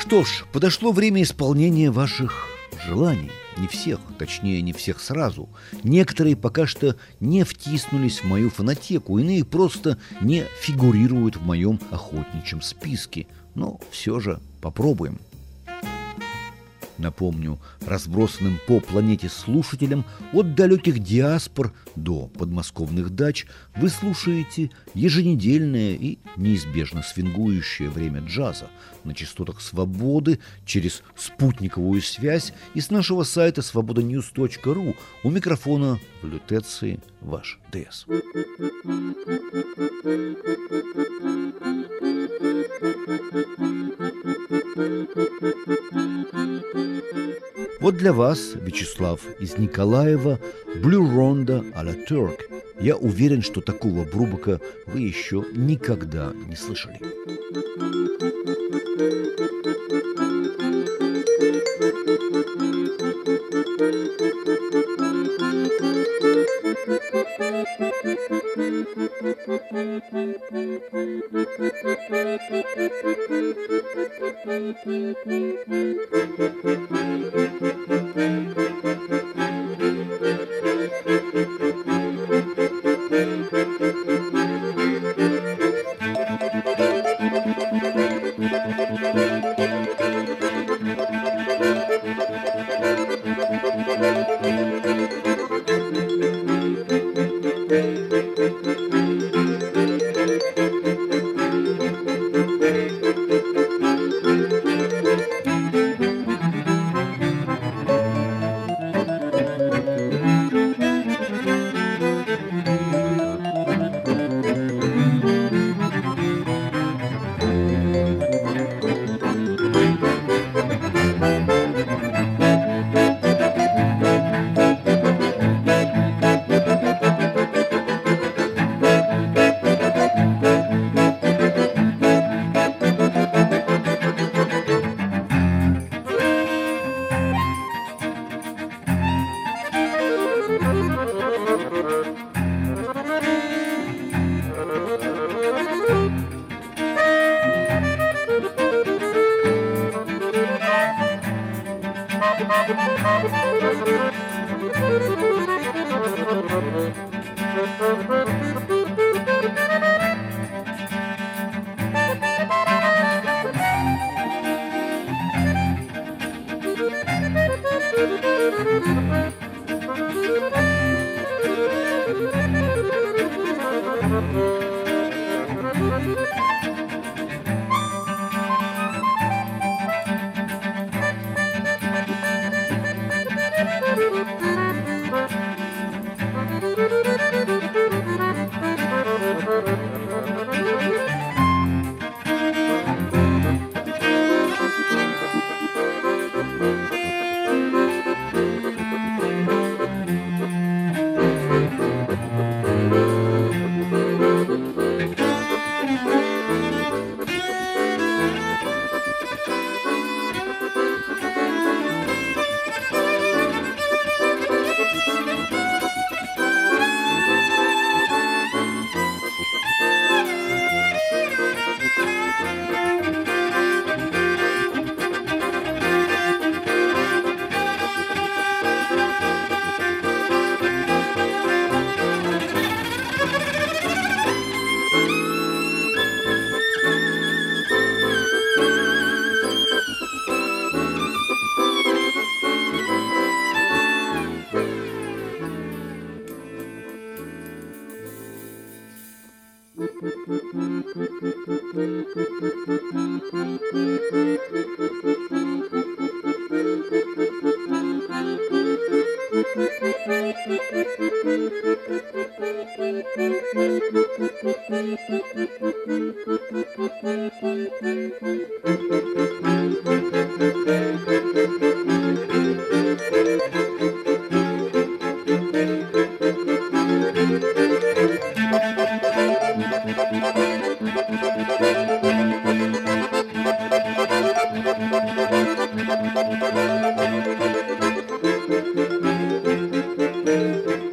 Что ж, подошло время исполнения ваших желаний. Не всех, точнее, не всех сразу. Некоторые пока что не втиснулись в мою фонотеку, иные просто не фигурируют в моем охотничьем списке. Но все же попробуем. Напомню, разбросанным по планете слушателям от далеких диаспор до подмосковных дач вы слушаете еженедельное и неизбежно свингующее время джаза на частотах «Свободы» через спутниковую связь и с нашего сайта svobodanews.ru. У микрофона в лютеции ваш ДС. Вот для вас, Вячеслав из Николаева, Blue Ronda à la Turk. Я уверен, что такого Брубака вы еще никогда не слышали.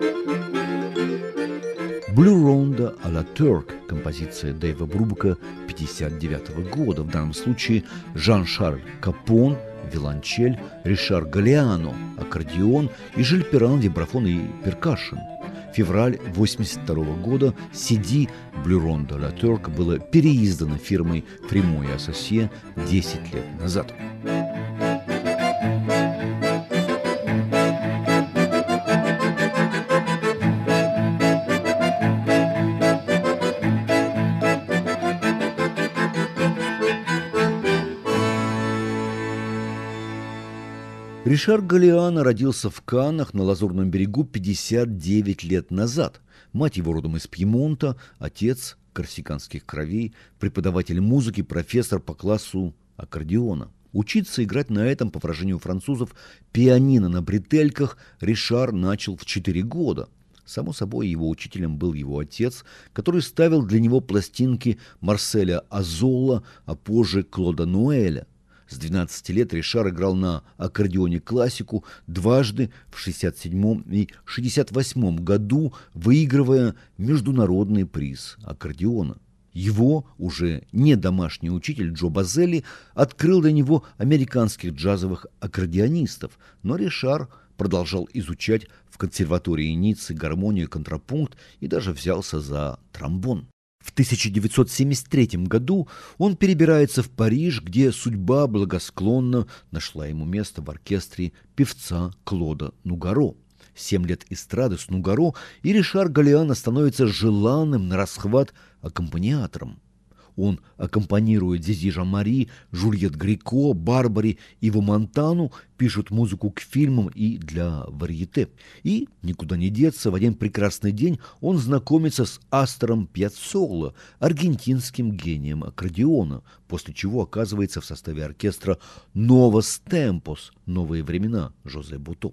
Blue Ronda à la Turk, композиция Дэйва Брубака 1959 года. В данном случае Жан-Шарль Капон – виолончель, Ришар Галлиано – аккордеон и Жиль Перан – вибрафон и перкашн. Февраль 1982 года CD Bluron de la Turque было переиздано фирмой Фримо и Ассосье 10 лет назад. Ришар Галлиано родился в Каннах на Лазурном берегу 59 лет назад. Мать его родом из Пьемонта, отец корсиканских кровей, преподаватель музыки, профессор по классу аккордеона. Учиться играть на этом, по выражению французов, пианино на бретельках Ришар начал в 4 года. Само собой, его учителем был его отец, который ставил для него пластинки Марселя Азола, а позже Клода Нуэля. С 12 лет Ришар играл на аккордеоне классику дважды в 1967 и 1968 году, выигрывая международный приз аккордеона. Его, уже не домашний учитель Джо Базелли, открыл для него американских джазовых аккордеонистов, но Ришар продолжал изучать в консерватории Ниццы гармонию, контрапункт и даже взялся за тромбон. В 1973 году он перебирается в Париж, где судьба благосклонно нашла ему место в оркестре певца Клода Нугаро. 7 лет эстрады с Нугаро, и Ришар Галлиано становится желанным нарасхват аккомпаниатором. Он аккомпанирует Зизи Жан-Мари, Жюльет Грико, Барбаре, Иву Монтану, пишут музыку к фильмам и для варьете. И, никуда не деться, в один прекрасный день он знакомится с Астором Пьяццолло, аргентинским гением аккордеона, после чего оказывается в составе оркестра «Новос Темпос» – «Новые времена» Жозе Буто.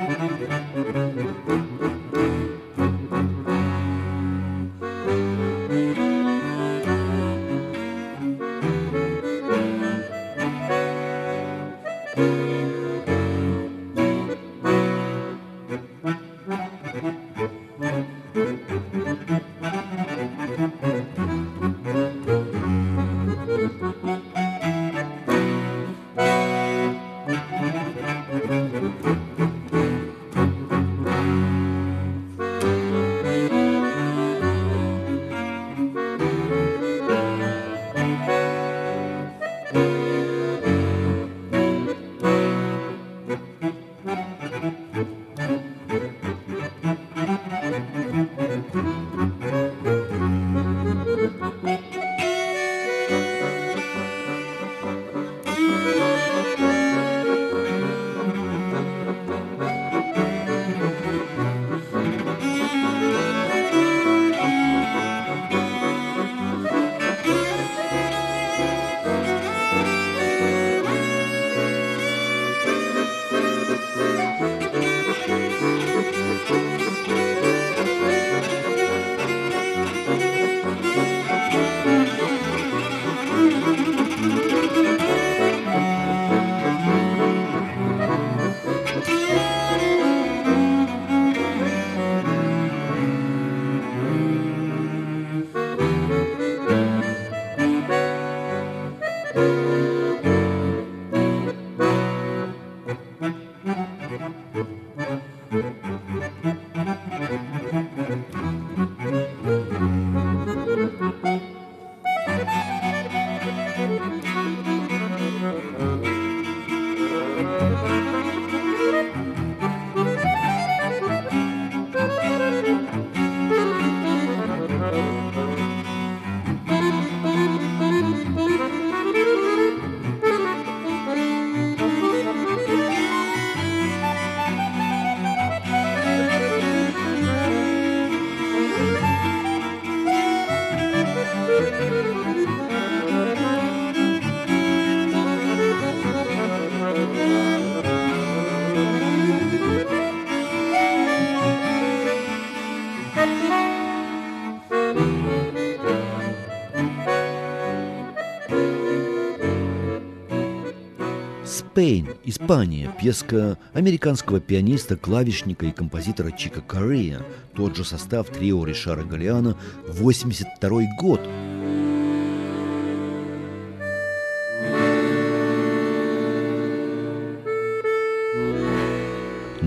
«Спейн» – Испания, пьеска американского пианиста, клавишника и композитора Чика Корреа, тот же состав трио Ришара Галлиано, 1982 год.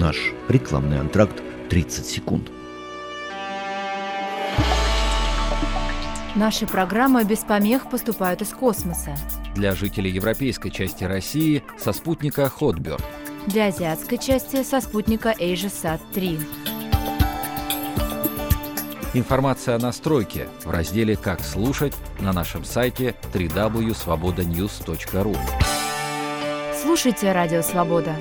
Наш рекламный антракт 30 секунд. Наши программы без помех поступают из космоса. Для жителей европейской части России со спутника Hotbird. Для азиатской части со спутника AsiaSat-3. Информация о настройке в разделе «Как слушать» на нашем сайте www.svobodanews.ru. Слушайте Радио Свобода.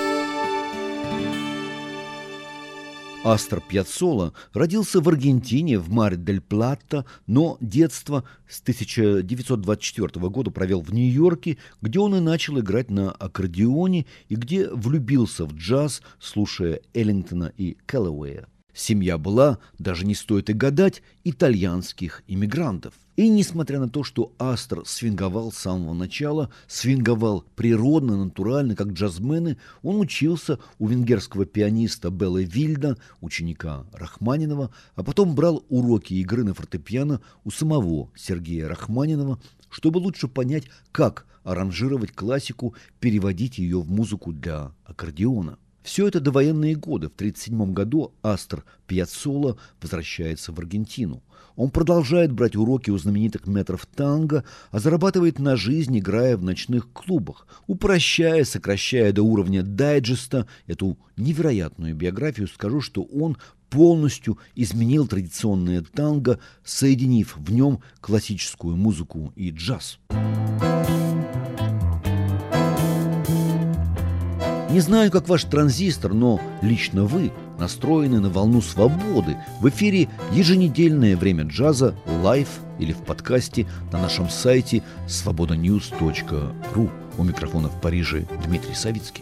Астор Пьяццола родился в Аргентине, в Мар-дель-Плата, но детство с 1924 года провел в Нью-Йорке, где он и начал играть на аккордеоне и где влюбился в джаз, слушая Эллингтона и Кэллоуэя. Семья была, даже не стоит и гадать, итальянских иммигрантов. И несмотря на то, что Астор свинговал с самого начала, свинговал природно, натурально, как джазмены, он учился у венгерского пианиста Беллы Вильда, ученика Рахманинова, а потом брал уроки игры на фортепиано у самого Сергея Рахманинова, чтобы лучше понять, как аранжировать классику, переводить ее в музыку для аккордеона. Все это довоенные годы. В 1937 году Астор Пьяццола возвращается в Аргентину. Он продолжает брать уроки у знаменитых мэтров танго, а зарабатывает на жизнь, играя в ночных клубах, упрощая, сокращая до уровня дайджеста эту невероятную биографию. Скажу, что он полностью изменил традиционное танго, соединив в нем классическую музыку и джаз. Не знаю, как ваш транзистор, но лично вы настроены на волну свободы. В эфире еженедельное время джаза, лайв или в подкасте на нашем сайте svobodanews.ru. У микрофона в Париже Дмитрий Савицкий.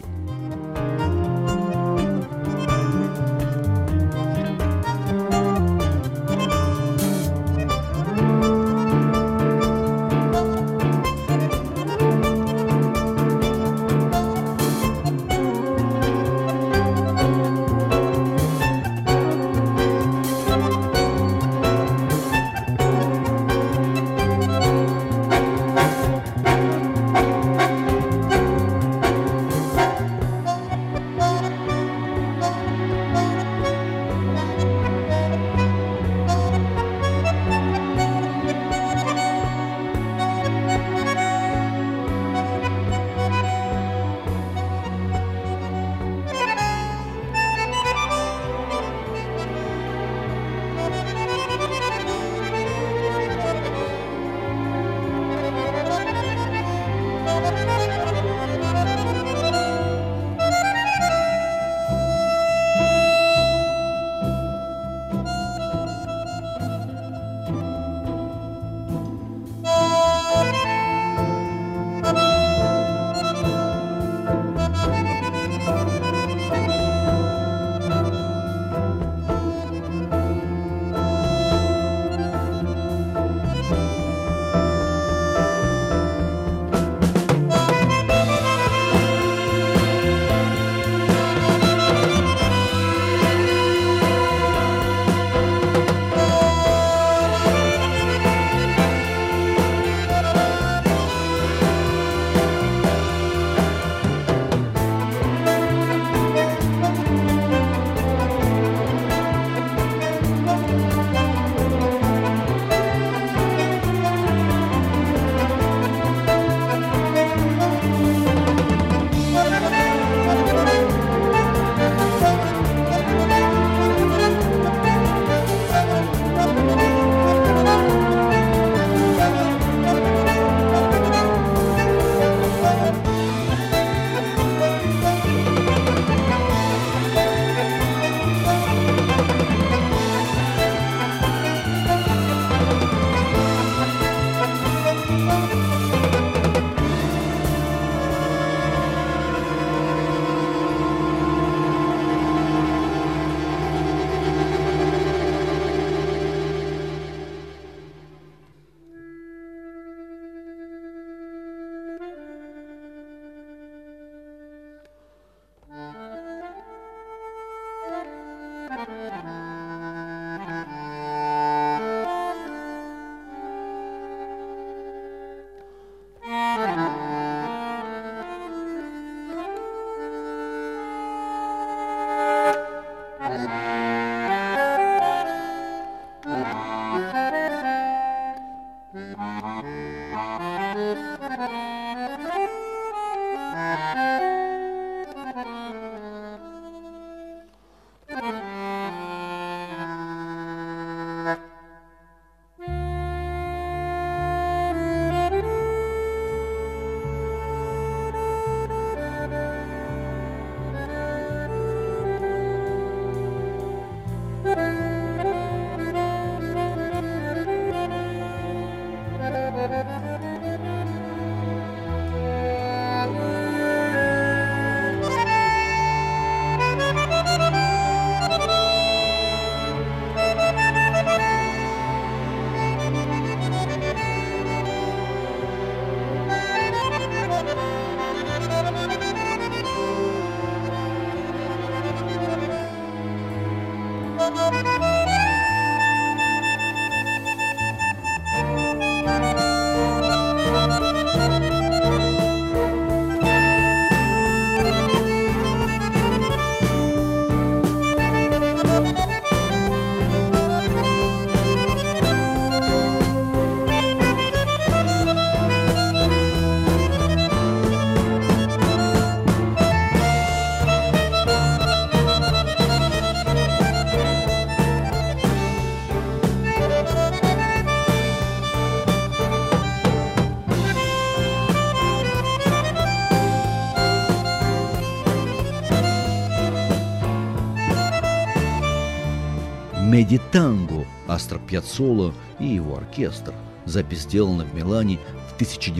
«Медитанго» Астор Пьяццола и его оркестр. Запись сделана в Милане в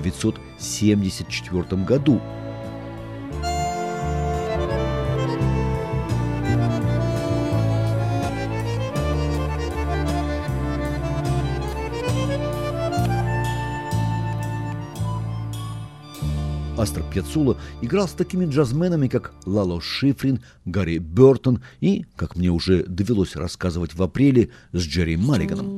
1974 году. Астор Пьяццола играл с такими джазменами, как Лало Шифрин, Гарри Бертон и, как мне уже довелось рассказывать в апреле, с Джерри Маллиганом.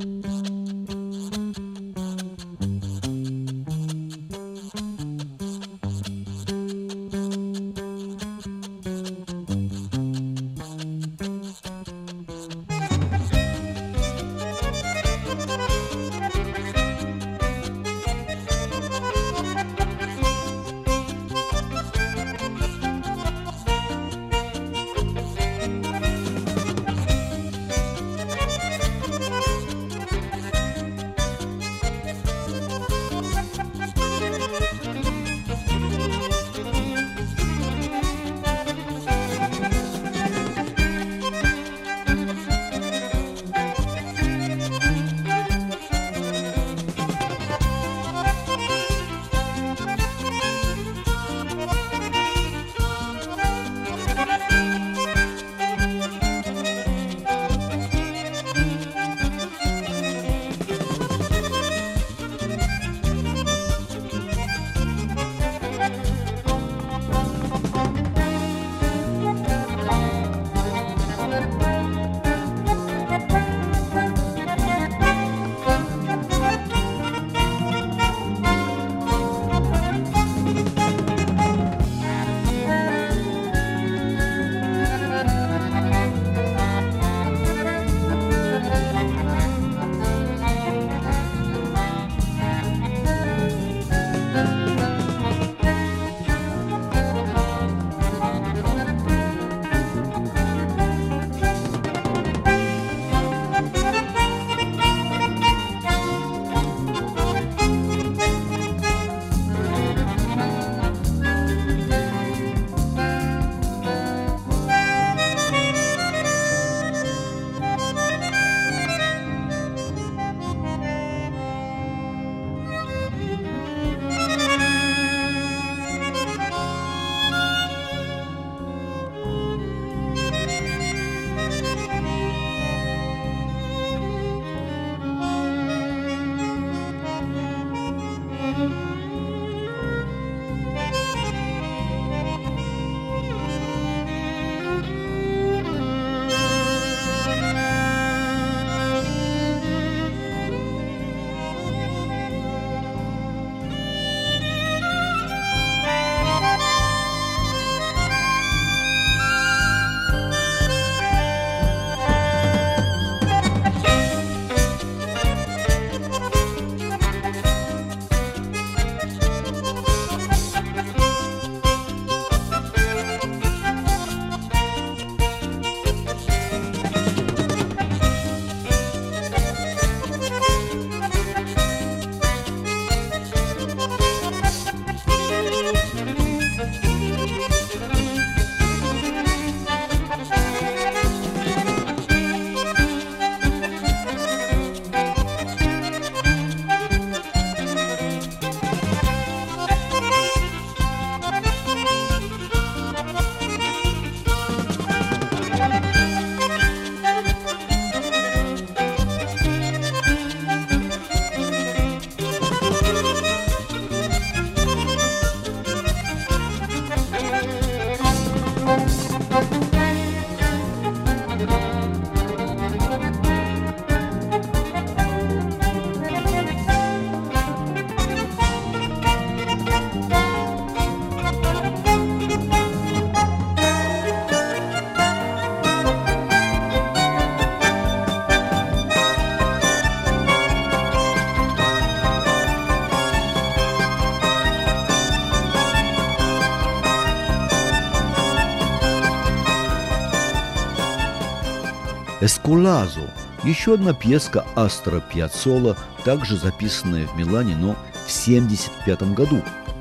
«Эскулазо» – еще одна пьеска Астора Пиаццолла, также записанная в Милане, но в 1975 году.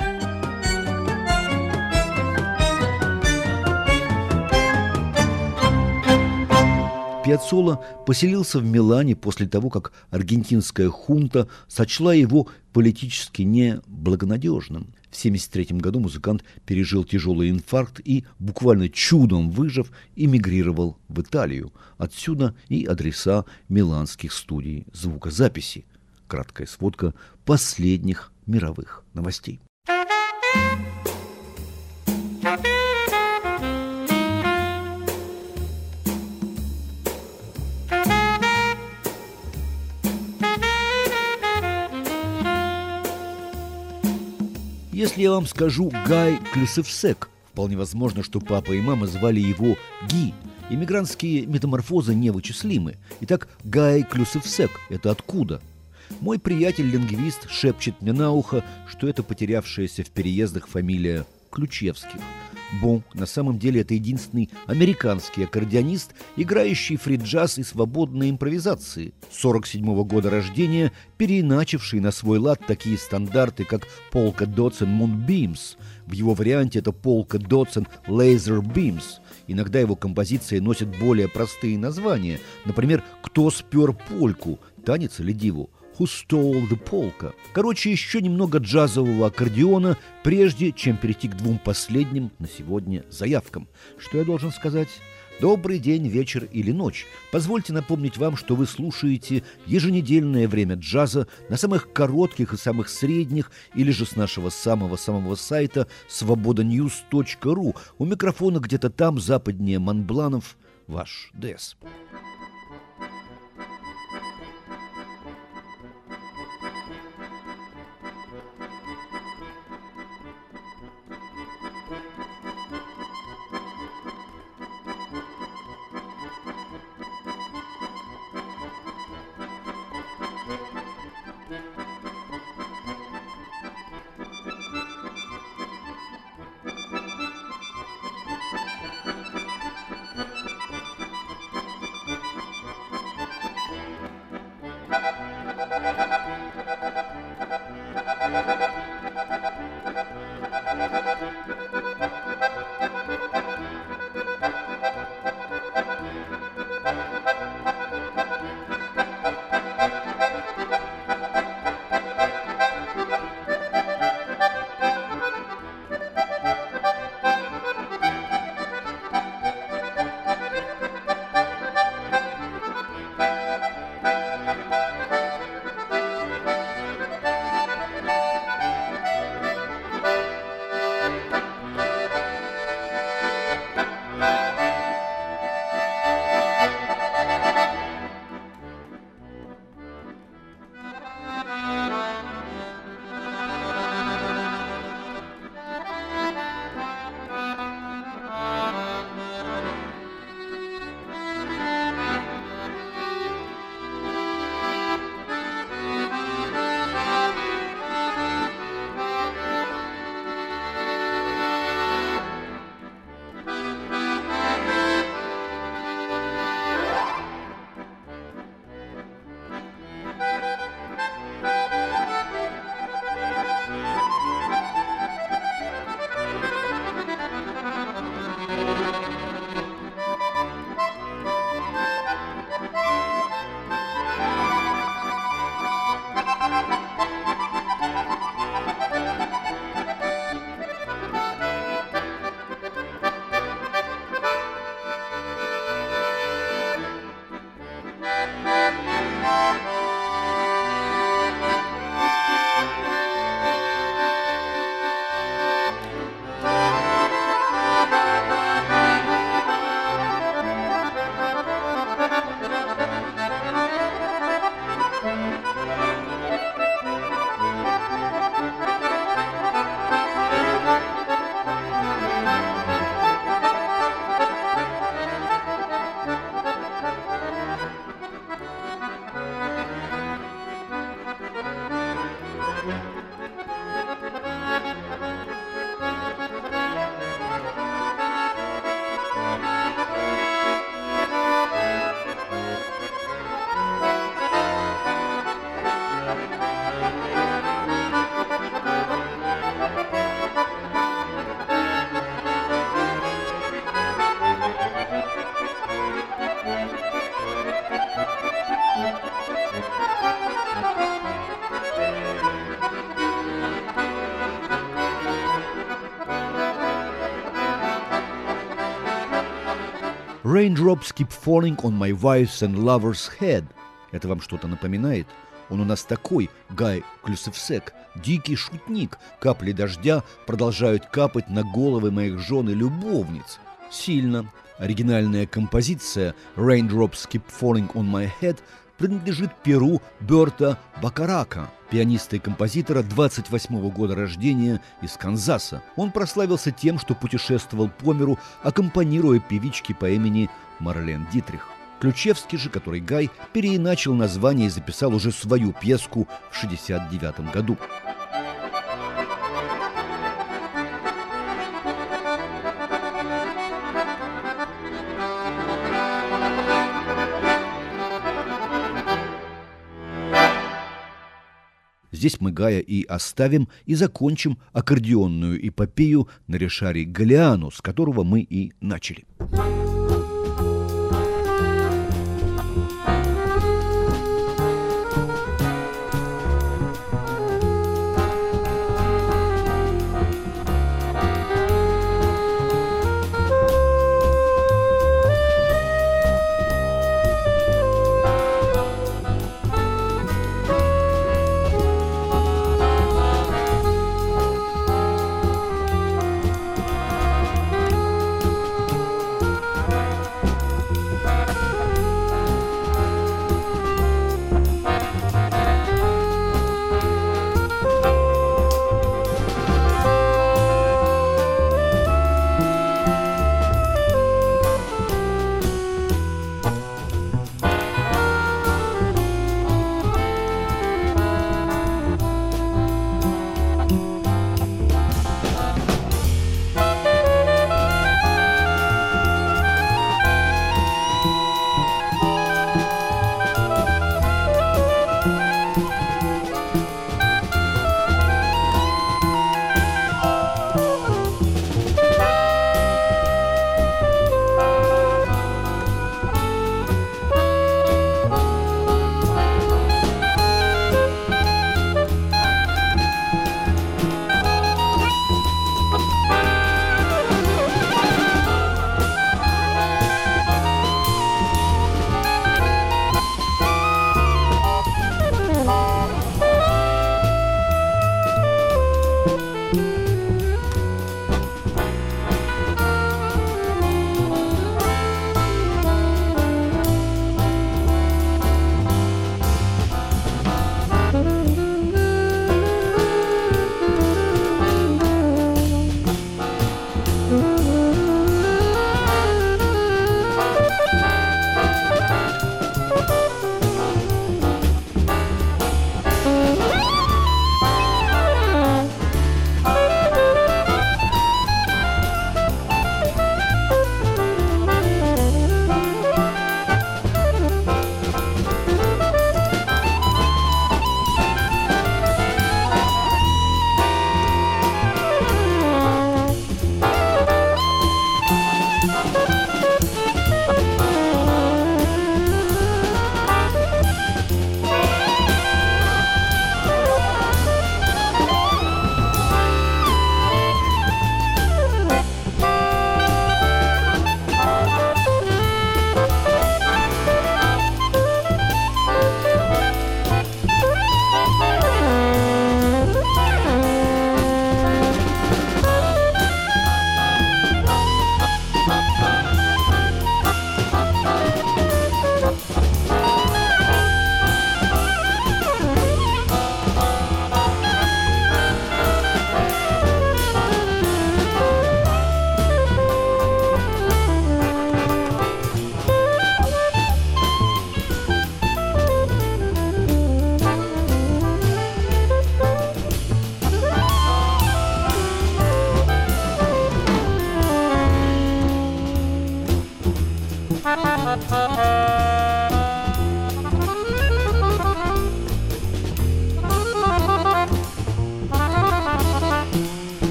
Пиаццолла поселился в Милане после того, как аргентинская хунта сочла его политически неблагонадежным. В 1973 году музыкант пережил тяжелый инфаркт и, буквально чудом выжив, эмигрировал в Италию. Отсюда и адреса миланских студий звукозаписи. Краткая сводка последних мировых новостей. Если я вам скажу Гай Клюсевсек, вполне возможно, что папа и мама звали его Ги. Иммигрантские метаморфозы невычислимы. Итак, Гай Клюсевсек – это откуда? Мой приятель-лингвист шепчет мне на ухо, что это потерявшаяся в переездах фамилия Ключевских. Бон, на самом деле это единственный американский аккордеонист, играющий фри-джаз и свободные импровизации. 1947 года рождения, переиначивший на свой лад такие стандарты, как «Polka Dots and Moonbeams». В его варианте это «Polka Dots and Laser Beams». Иногда его композиции носят более простые названия. Например, «Кто спер польку?» «Танец или диву?» «Who stole the polka?» Короче, еще немного джазового аккордеона, прежде чем перейти к двум последним на сегодня заявкам. Что я должен сказать? Добрый день, вечер или ночь. Позвольте напомнить вам, что вы слушаете еженедельное время джаза на самых коротких и самых средних, или же с нашего самого-самого сайта svobodanews.ru. У микрофона где-то там, западнее Монбланов, ваш ДС. Raindrops keep falling on my wife's and lover's head. Это вам что-то напоминает? Он у нас такой, Гай Клюсевсек, дикий шутник. Капли дождя продолжают капать на головы моих жен и любовниц. Сильно. Оригинальная композиция Raindrops keep falling on my head принадлежит перу Берта Бакарака, пианиста и композитора 28-го года рождения из Канзаса. Он прославился тем, что путешествовал по миру, аккомпанируя певичке по имени Марлен Дитрих. Ключевский же, который Гай, переиначил название и записал уже свою пьеску в 1969 году. Здесь мы Гая и оставим, и закончим аккордеонную эпопею на ришаре Галлиано, с которого мы и начали.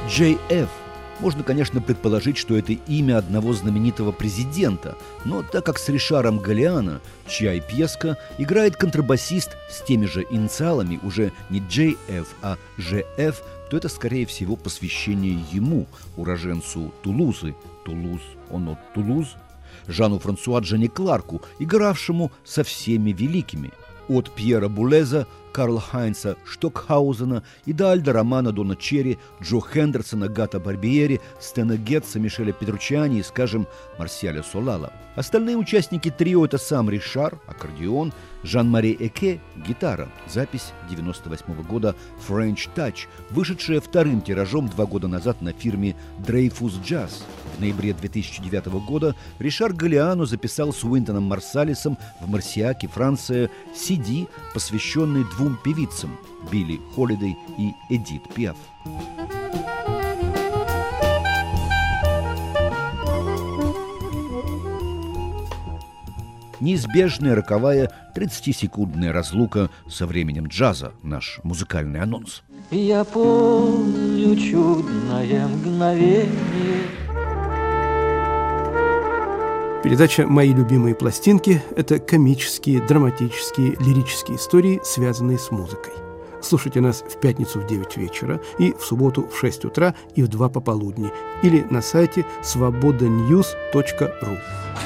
J.F. Можно, конечно, предположить, что это имя одного знаменитого президента, но так как с Ришаром Галлиано, чья и пьеска, играет контрабасист с теми же инициалами, уже не J.F., а Ж.Ф., то это, скорее всего, посвящение ему, уроженцу Тулузы, Тулуз, он от Тулуз, Жану-Франсуа Дженни Кларку, игравшему со всеми великими, от Пьера Булеза, Карла Хайнца Штокхаузена и до Альдо Романо Дона Черри, Джо Хендерсона, Гата Барбиери, Стэна Гетца, Мишеля Петруччиани и, скажем, Марсиаля Солала. Остальные участники трио – это сам Ришар, аккордеон, Жан-Мари Эке, гитара, запись 1998 года «French Touch», вышедшая вторым тиражом 2 года назад на фирме Dreyfus Jazz. В ноябре 2009 года Ришар Галлиано записал с Уинтоном Марсалисом в Марсиаке, Франция, CD, посвященный 2 певицам – Билли Холидей и Эдит Пиаф. Неизбежная роковая 30-секундная разлука со временем джаза, наш музыкальный анонс. Я помню чудное мгновение. Передача «Мои любимые пластинки» – это комические, драматические, лирические истории, связанные с музыкой. Слушайте нас в пятницу в 9 вечера и в субботу в 6 утра и в 2 пополудни или на сайте svobodanews.ru.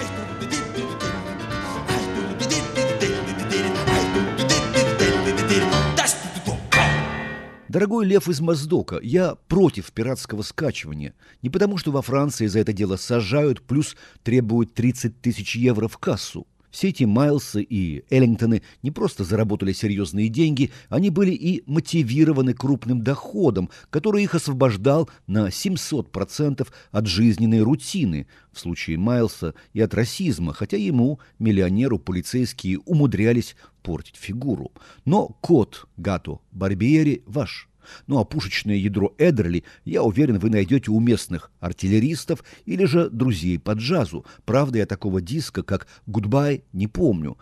Дорогой Лев из Моздока, я против пиратского скачивания. Не потому, что во Франции за это дело сажают, плюс требуют 30 тысяч евро в кассу. Все эти Майлсы и Эллингтоны не просто заработали серьезные деньги, они были и мотивированы крупным доходом, который их освобождал на 700% от жизненной рутины, в случае Майлса и от расизма, хотя ему, миллионеру, полицейские умудрялись портить фигуру. Но код Гато Барбиери ваш. Ну а пушечное ядро Эдерли, я уверен, вы найдете у местных артиллеристов или же друзей по джазу. Правда, я такого диска, как «Гудбай», не помню.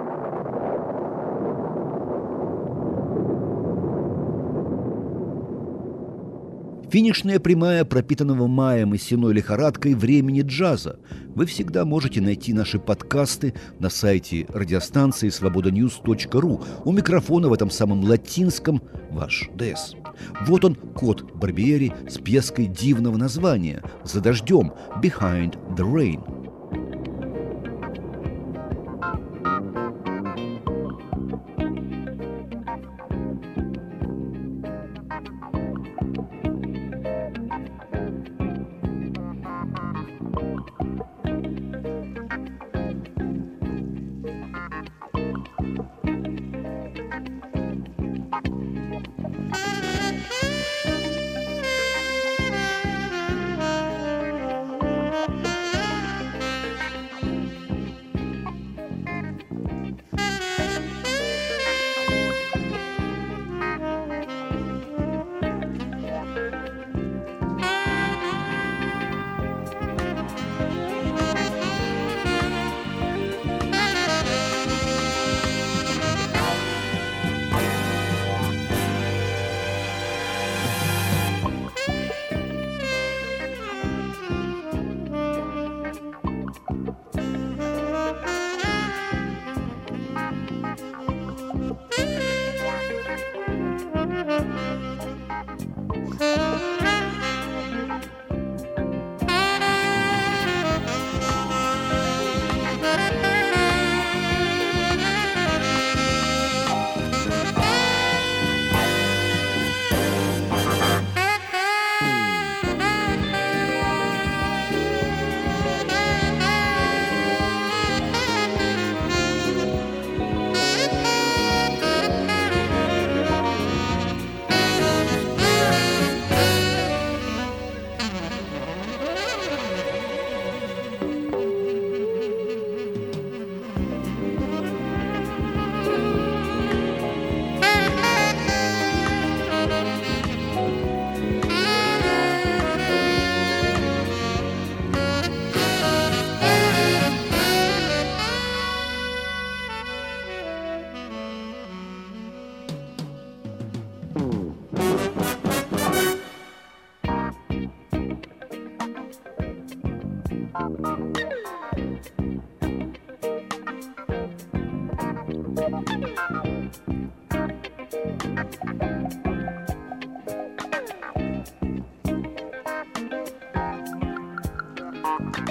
Финишная прямая пропитанного маем и сеной лихорадкой времени джаза. Вы всегда можете найти наши подкасты на сайте радиостанции svobodanews.ru. У микрофона в этом самом латинском ваш ДС. Вот он, код Барбиери с пьеской дивного названия «За дождем» «Behind the Rain».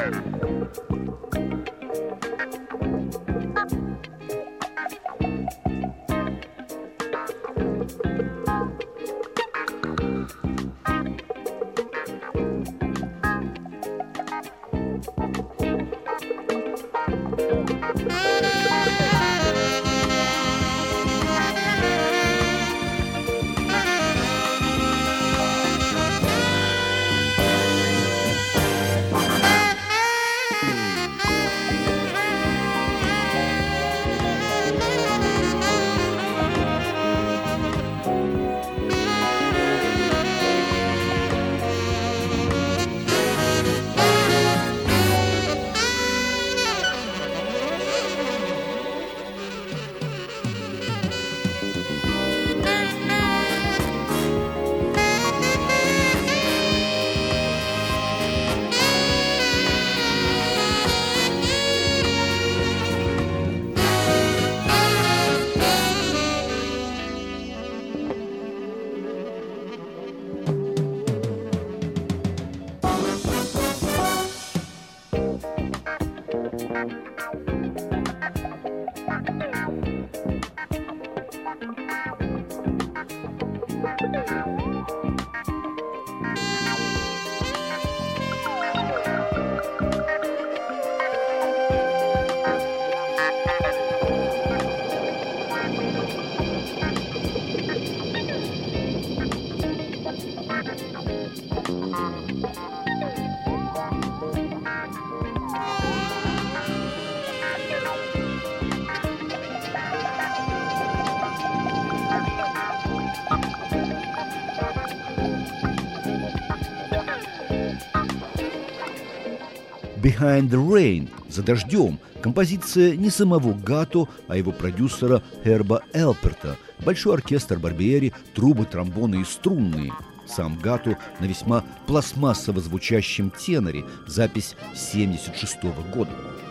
«Behind the Rain» – «За дождем» – композиция не самого Гато, а его продюсера Херба Элперта. Большой оркестр Барбиери, трубы, тромбоны и струнные. Сам Гато на весьма пластмассово звучащем теноре. Запись 1976 года.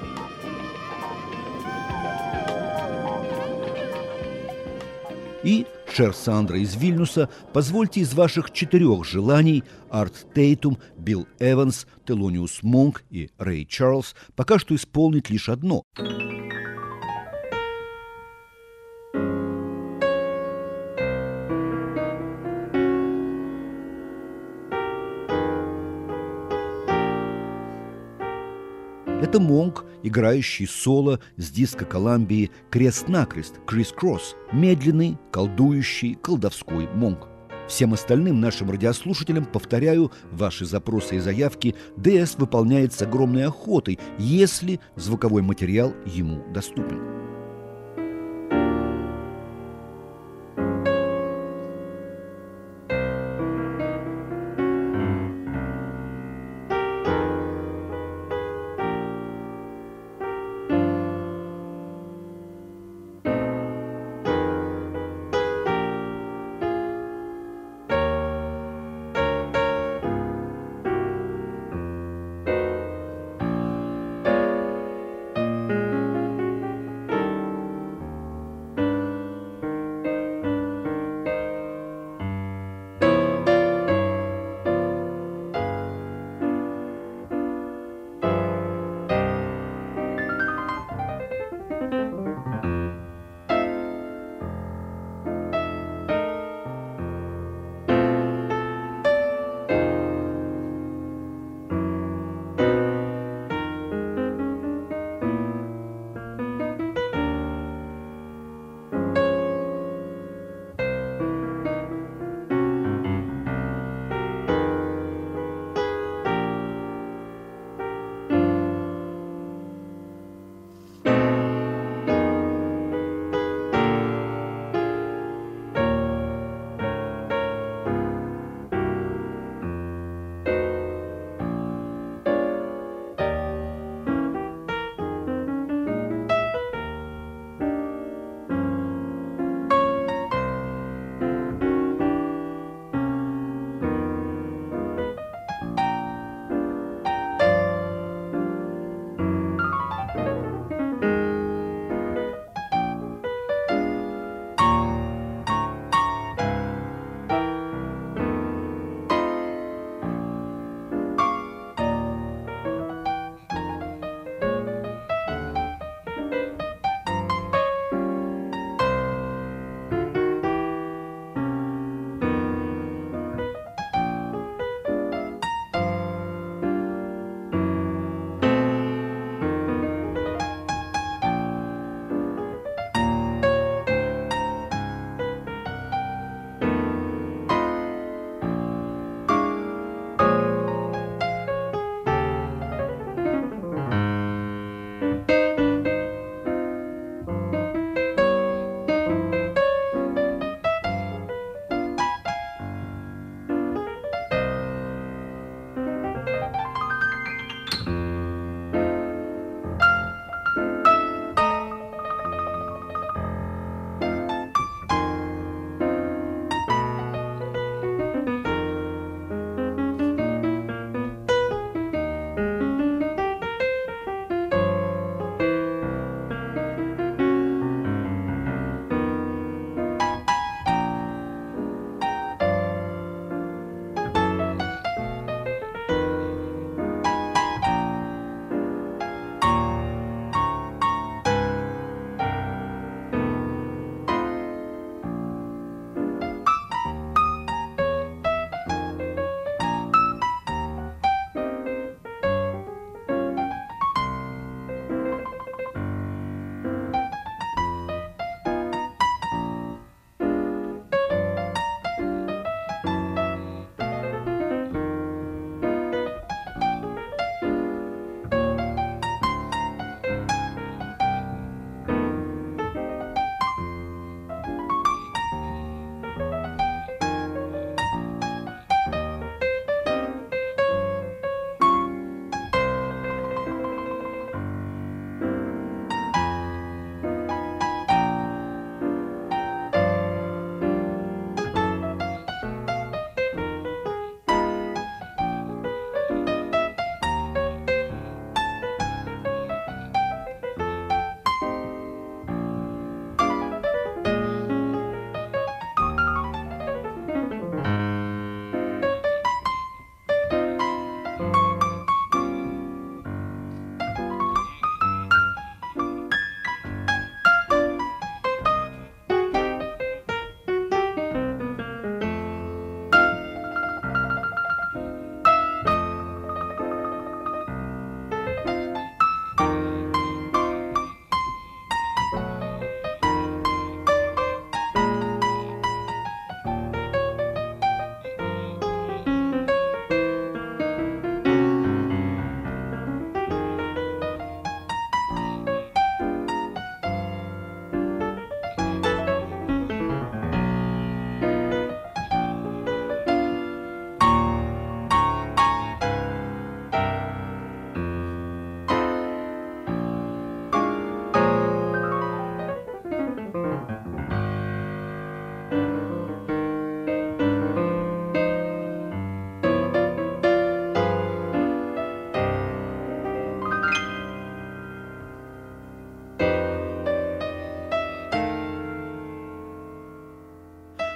И Шер Сандра из Вильнюса, позвольте из ваших 4 желаний Арт Тейтум, Билл Эванс, Телониус Монк и Рэй Чарльз пока что исполнить лишь одно. Это Монк, играющий соло с диска Колумбии «Крест-накрест» «Крис-кросс», медленный, колдующий, колдовской Монк. Всем остальным нашим радиослушателям повторяю, ваши запросы и заявки ДС выполняет с огромной охотой, если звуковой материал ему доступен.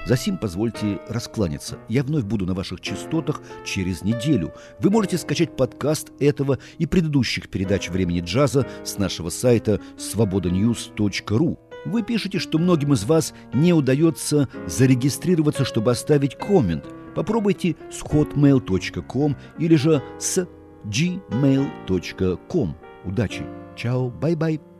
Засим позвольте раскланяться. Я вновь буду на ваших частотах через неделю. Вы можете скачать подкаст этого и предыдущих передач «Времени джаза» с нашего сайта svobodanews.ru. Вы пишете, что многим из вас не удается зарегистрироваться, чтобы оставить коммент. Попробуйте с hotmail.com или же с gmail.com. Удачи! Чао, бай-бай!